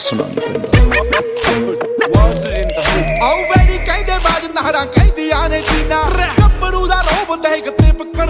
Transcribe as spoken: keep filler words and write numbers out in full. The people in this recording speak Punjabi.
ਦੱਸਣਾ ਨਹੀਂ ਪੈਂਦਾ। ਆਉ ਬੈਣੀ ਕਹਿੰਦੇ ਬਾਜ ਨਹਰਾਂ ਕਹਿੰਦੀਆਂ ਨੇ ਜੀਨਾ।